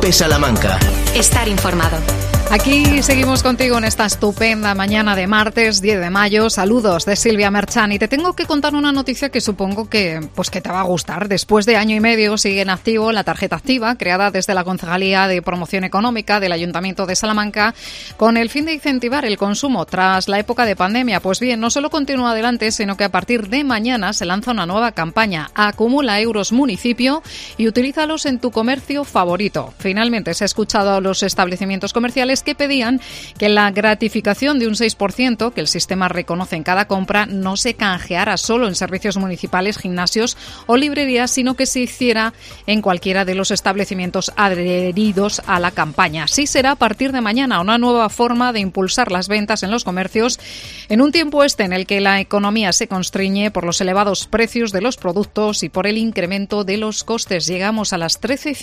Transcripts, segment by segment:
COPE Salamanca. Estar informado. Aquí seguimos contigo en esta estupenda mañana de martes 10 de mayo. Saludos de Silvia Merchan y te tengo que contar una noticia que supongo que te va a gustar. Después de año y medio sigue en activo la tarjeta activa creada desde la Concejalía de Promoción Económica del Ayuntamiento de Salamanca con el fin de incentivar el consumo tras la época de pandemia. Pues bien, no solo continúa adelante, sino que a partir de mañana se lanza una nueva campaña. Acumula euros municipio y utilízalos en tu comercio favorito. Finalmente se ha escuchado a los establecimientos comerciales que pedían que la gratificación de un 6% que el sistema reconoce en cada compra no se canjeara solo en servicios municipales, gimnasios o librerías, sino que se hiciera en cualquiera de los establecimientos adheridos a la campaña. Así será a partir de mañana una nueva forma de impulsar las ventas en los comercios en un tiempo en el que la economía se constriñe por los elevados precios de los productos y por el incremento de los costes. Llegamos a las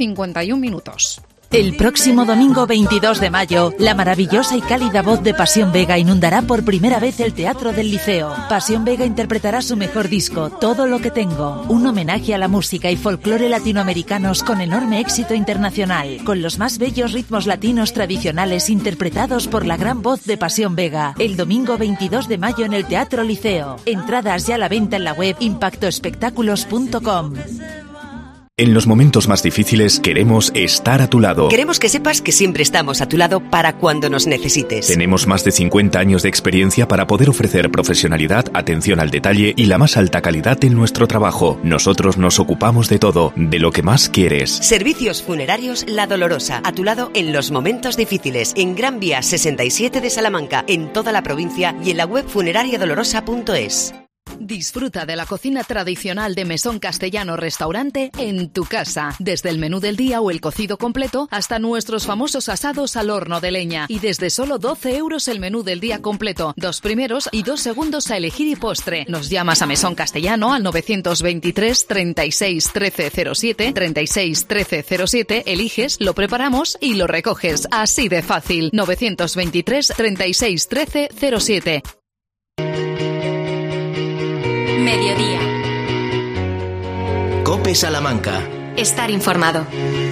13:51. El próximo domingo 22 de mayo, la maravillosa y cálida voz de Pasión Vega inundará por primera vez el Teatro del Liceo. Pasión Vega interpretará su mejor disco, Todo lo que tengo, un homenaje a la música y folclore latinoamericanos con enorme éxito internacional, con los más bellos ritmos latinos tradicionales interpretados por la gran voz de Pasión Vega. El domingo 22 de mayo en el Teatro Liceo. Entradas ya a la venta en la web impactoespectáculos.com. En los momentos más difíciles queremos estar a tu lado. Queremos que sepas que siempre estamos a tu lado para cuando nos necesites. Tenemos más de 50 años de experiencia para poder ofrecer profesionalidad, atención al detalle y la más alta calidad en nuestro trabajo. Nosotros nos ocupamos de todo, de lo que más quieres. Servicios Funerarios La Dolorosa, a tu lado en los momentos difíciles. En Gran Vía 67 de Salamanca, en toda la provincia y en la web funerariadolorosa.es. Disfruta de la cocina tradicional de Mesón Castellano Restaurante en tu casa. Desde el menú del día o el cocido completo hasta nuestros famosos asados al horno de leña. Y desde solo 12 euros el menú del día completo. 2 primeros y 2 segundos a elegir y postre. Nos llamas a Mesón Castellano al 923 36 13 07, 36 13 07, eliges, lo preparamos y lo recoges. Así de fácil. 923 36 13 07. Mediodía. COPE Salamanca. Estar informado.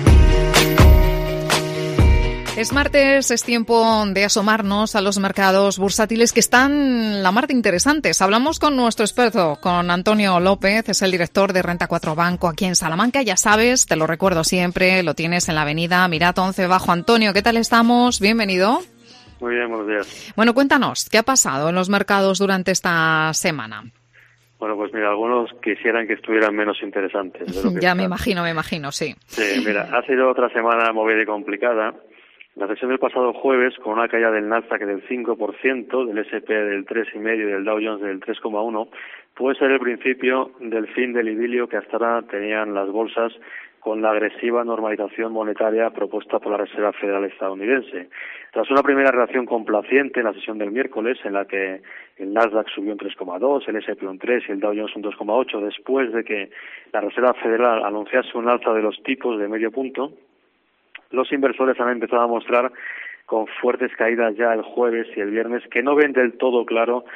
Es martes, es tiempo de asomarnos a los mercados bursátiles que están la mar de interesantes. Hablamos con nuestro experto, con Antonio López, es el director de Renta 4 Banco aquí en Salamanca. Ya sabes, te lo recuerdo siempre, lo tienes en la avenida Mirat 11 Bajo. Antonio, ¿qué tal estamos? Bienvenido. Muy bien, buenos días. Bueno, cuéntanos, ¿qué ha pasado en los mercados durante esta semana? Bueno, pues mira, algunos quisieran que estuvieran menos interesantes. De lo que ya me imagino, sí. Sí, mira, ha sido otra semana movida y complicada. La sesión del pasado jueves, con una caída del Nasdaq del 5%, del S&P del 3,5% y del Dow Jones del 3,1%, puede ser el principio del fin del idilio que hasta ahora tenían las bolsas con la agresiva normalización monetaria propuesta por la Reserva Federal estadounidense. Tras una primera reacción complaciente en la sesión del miércoles, en la que el Nasdaq subió un 3,2%, el S&P un 3% y el Dow Jones un 2,8%, después de que la Reserva Federal anunciase un alza de los tipos de medio punto, los inversores han empezado a mostrar con fuertes caídas ya el jueves y el viernes que no ven del todo claro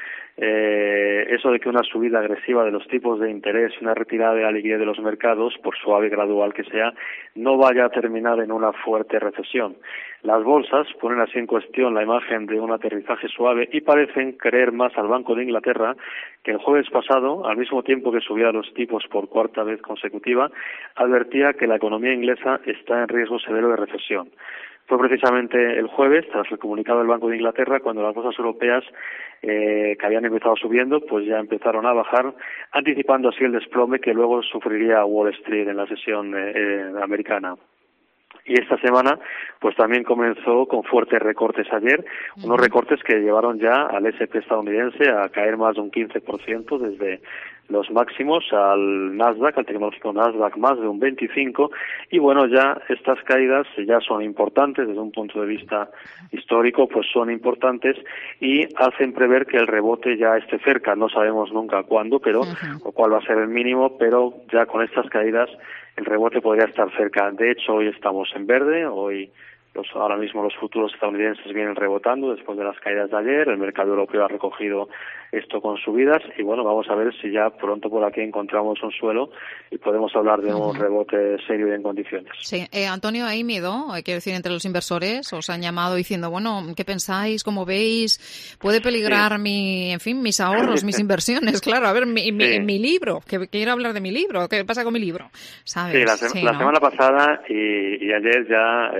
eso de que una subida agresiva de los tipos de interés y una retirada de la liquidez de los mercados, por suave y gradual que sea, no vaya a terminar en una fuerte recesión. Las bolsas ponen así en cuestión la imagen de un aterrizaje suave y parecen creer más al Banco de Inglaterra, que el jueves pasado, al mismo tiempo que subía los tipos por cuarta vez consecutiva, advertía que la economía inglesa está en riesgo severo de recesión. Fue precisamente el jueves, tras el comunicado del Banco de Inglaterra, cuando las bolsas europeas que habían empezado subiendo, pues ya empezaron a bajar, anticipando así el desplome que luego sufriría Wall Street en la sesión americana. Y esta semana, pues también comenzó con fuertes recortes ayer, unos recortes que llevaron ya al S&P estadounidense a caer más de un 15% desde los máximos, al Nasdaq, al tecnológico Nasdaq, más de un 25%, y bueno, ya estas caídas ya son importantes desde un punto de vista histórico, pues son importantes y hacen prever que el rebote ya esté cerca. No sabemos nunca cuándo, pero o cuál va a ser el mínimo, pero ya con estas caídas el rebote podría estar cerca. De hecho, hoy estamos en verde, hoy ahora mismo los futuros estadounidenses vienen rebotando después de las caídas de ayer, el mercado europeo ha recogido esto con subidas y bueno, vamos a ver si ya pronto por aquí encontramos un suelo y podemos hablar de un rebote serio y en condiciones. Sí, Antonio, ¿hay miedo? Quiero decir, entre los inversores os han llamado diciendo, bueno, ¿qué pensáis? ¿Cómo veis? ¿Puede peligrar mis ahorros, mis inversiones? Claro, a ver, mi libro, que quiero hablar de mi libro, ¿qué pasa con mi libro? ¿Sabes? Sí, la semana pasada y ayer ya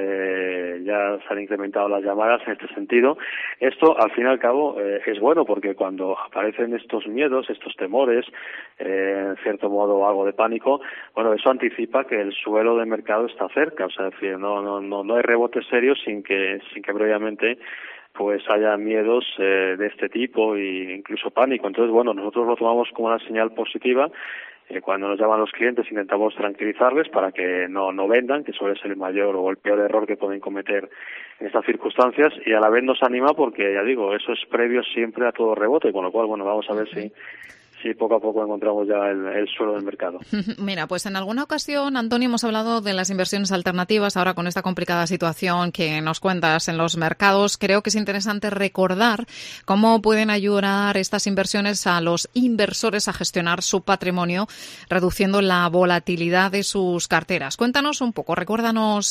se han incrementado las llamadas en este sentido. Esto, al fin y al cabo, es bueno porque cuando aparecen estos miedos, estos temores, en cierto modo algo de pánico, bueno, eso anticipa que el suelo de mercado está cerca, o sea, es decir, no hay rebotes serios sin que previamente pues haya miedos de este tipo e incluso pánico. Entonces, bueno, nosotros lo tomamos como una señal positiva. Cuando nos llaman los clientes intentamos tranquilizarles para que no vendan, que suele ser el mayor o el peor error que pueden cometer en estas circunstancias, y a la vez nos anima porque, ya digo, eso es previo siempre a todo rebote, con lo cual, bueno, vamos a ver si poco a poco encontramos ya el suelo del mercado. Mira, pues en alguna ocasión, Antonio, hemos hablado de las inversiones alternativas. Ahora, con esta complicada situación que nos cuentas en los mercados, creo que es interesante recordar cómo pueden ayudar estas inversiones a los inversores a gestionar su patrimonio, reduciendo la volatilidad de sus carteras. Cuéntanos un poco, recuérdanos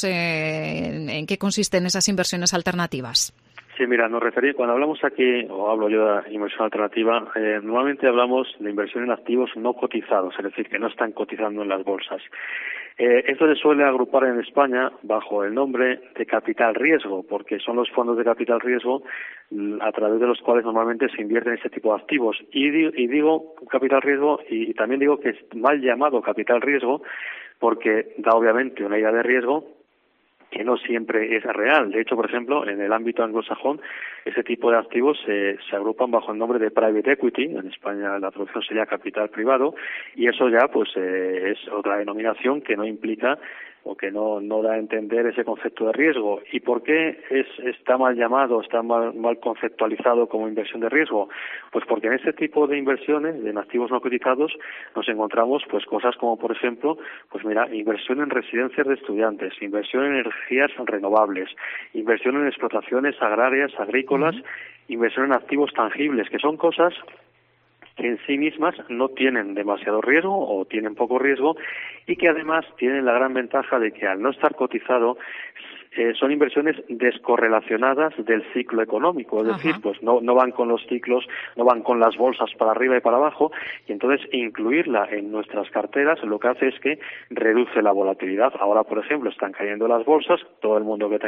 en qué consisten esas inversiones alternativas. Sí, mira, cuando hablamos aquí, o hablo yo de inversión alternativa, normalmente hablamos de inversión en activos no cotizados, es decir, que no están cotizando en las bolsas. Esto se suele agrupar en España bajo el nombre de capital riesgo, porque son los fondos de capital riesgo a través de los cuales normalmente se invierte en este tipo de activos. Y digo capital riesgo y también digo que es mal llamado capital riesgo porque da obviamente una idea de riesgo que no siempre es real. De hecho, por ejemplo, en el ámbito anglosajón, ese tipo de activos se agrupan bajo el nombre de private equity. En España la traducción sería capital privado, y eso ya pues es otra denominación que no implica o que no da a entender ese concepto de riesgo. ¿Y por qué está mal llamado, está mal conceptualizado como inversión de riesgo? Pues porque en este tipo de inversiones, en activos no cotizados, nos encontramos pues cosas como, por ejemplo, pues mira, inversión en residencias de estudiantes, inversión en energías renovables, inversión en explotaciones agrarias, agrícolas, inversión en activos tangibles, que son cosas que en sí mismas no tienen demasiado riesgo o tienen poco riesgo y que además tienen la gran ventaja de que al no estar cotizado son inversiones descorrelacionadas del ciclo económico, es decir, pues no van con los ciclos, no van con las bolsas para arriba y para abajo, y entonces incluirla en nuestras carteras lo que hace es que reduce la volatilidad. Ahora, por ejemplo, están cayendo las bolsas, todos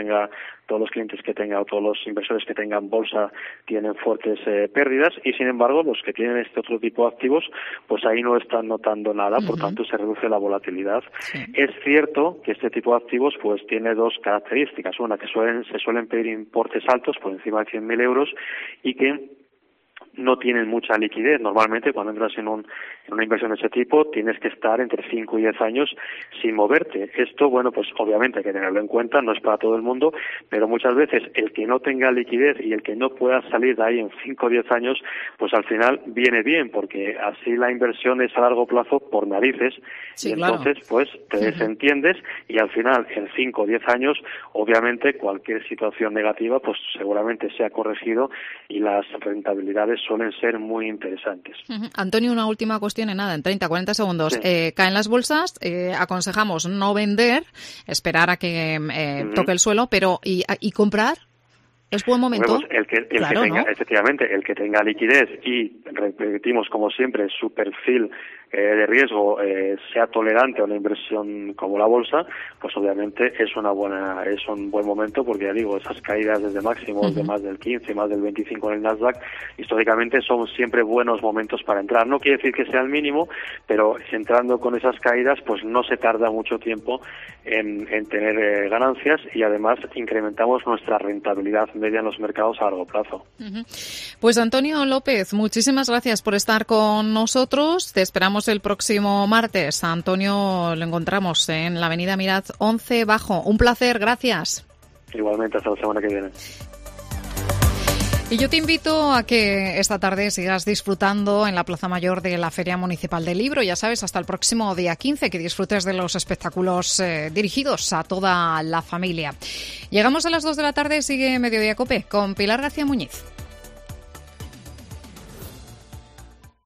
los clientes que tengan o todos los inversores que tengan bolsa tienen fuertes pérdidas, y sin embargo los que tienen este otro tipo de activos, pues ahí no están notando nada, por tanto se reduce la volatilidad. Sí. Es cierto que este tipo de activos pues tiene dos características. Una, que se suelen pedir importes altos por encima de 100.000 euros y que no tienen mucha liquidez. Normalmente cuando entras en una inversión de ese tipo tienes que estar entre 5 y 10 años sin moverte. Esto, bueno, pues obviamente hay que tenerlo en cuenta, no es para todo el mundo, pero muchas veces el que no tenga liquidez y el que no pueda salir de ahí en 5 o 10 años, pues al final viene bien, porque así la inversión es a largo plazo por narices, sí, y entonces pues te desentiendes y al final en 5 o 10 años obviamente cualquier situación negativa pues seguramente se ha corregido y las rentabilidades suelen ser muy interesantes. Antonio, una última cuestión en 30, 40 segundos. Sí. Caen las bolsas, aconsejamos no vender, esperar a que toque el suelo, pero ¿y comprar? ¿Es buen momento? Bueno, pues el que tenga, ¿no? Efectivamente, el que tenga liquidez y, repetimos como siempre, su perfil de riesgo sea tolerante a una inversión como la bolsa, pues obviamente es un buen momento, porque ya digo, esas caídas desde máximos de más del 15, más del 25 en el Nasdaq, históricamente son siempre buenos momentos para entrar. No quiere decir que sea el mínimo, pero entrando con esas caídas, pues no se tarda mucho tiempo en tener ganancias, y además incrementamos nuestra rentabilidad media en los mercados a largo plazo. Pues Antonio López, muchísimas gracias por estar con nosotros. Te esperamos el próximo martes. A Antonio lo encontramos en la avenida Mirad 11 Bajo. Un placer, gracias. Igualmente, hasta la semana que viene. Y yo te invito a que esta tarde sigas disfrutando en la Plaza Mayor de la Feria Municipal del Libro. Ya sabes, hasta el próximo día 15, que disfrutes de los espectáculos dirigidos a toda la familia. Llegamos a las 2 de la tarde, sigue Mediodía COPE con Pilar García Muñiz.